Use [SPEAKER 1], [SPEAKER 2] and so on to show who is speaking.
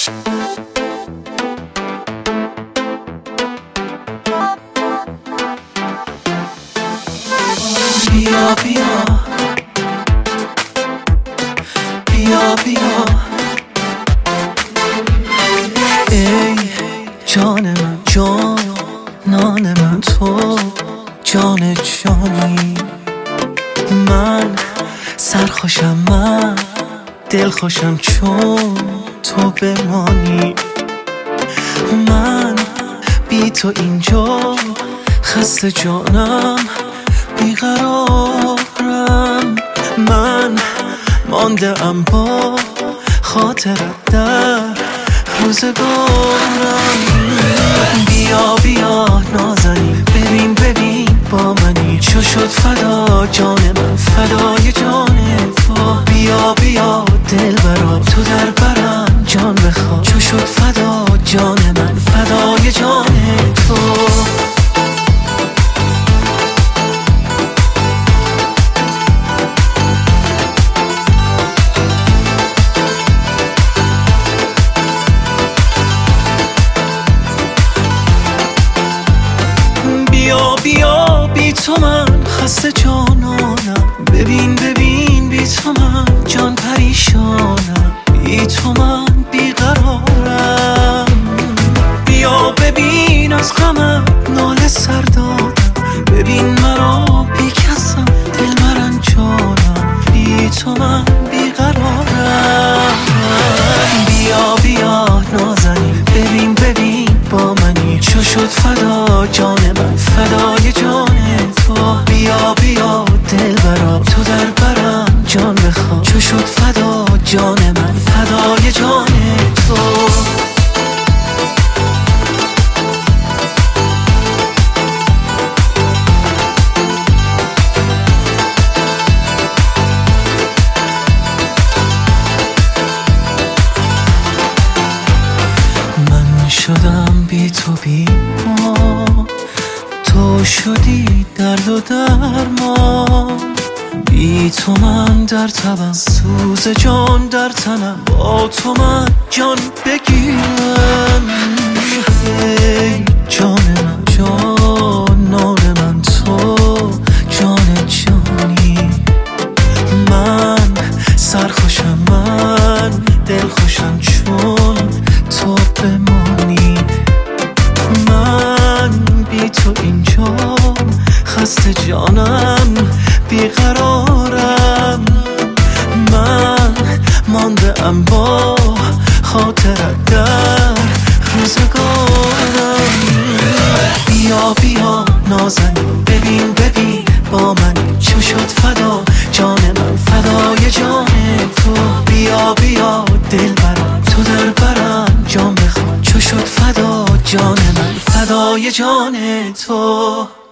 [SPEAKER 1] بیا بیا بیا بیا ای جان من، جانان من، تو جان جانی. من سرخوشم، من دلخوشم چون تو بمانی. من بی تو اینجا خسته جانم، بیقرارم. من مانده ام با خاطرت در روزگارم. بیا بیا نازنین، ببین ببین با منی، چو شد فدا جان من، فدای جان تو. بیا بیا دلبرا تو در برم جان بخواه، چو شد فدا جان من، فدای جان تو. بیا بی تو من خسته جانانم، ببین ببین بی تو من جان پریشانم، بی تو من بیقرارم. بیا ببین از غمم ناله سر دادم، ببین مرا بی کسم دل مرنجانم، بی تو من بیقرارم. بیا بیا نازنین، ببین ببین با منی، چو شد فدا جان من، فدای جان تو. بیا بیا دلبرا تو در برم جان بخواه، چو شد فدا جان من، فدای جان تو. من شدم بی تو بیما، تو شدی درد و درمان. بی تو من در تبم، سوز جان در تنم، با تو من جان بگیرم. ای جان من، جانان من، تو جان جانی. من سرخوشم، من دلخوشم چون تو بمانی. من بی تو اینجا خسته جانم، بیقرارم. من مانده ام با خاطرت در روزگارم. بیا بیا نازنین، ببین ببین با من، چو شد فدا جان من، فدای جان تو. بیا بیا دلبرا تو در برم جان بخواه، چو شد فدا جان من، فدای جان تو.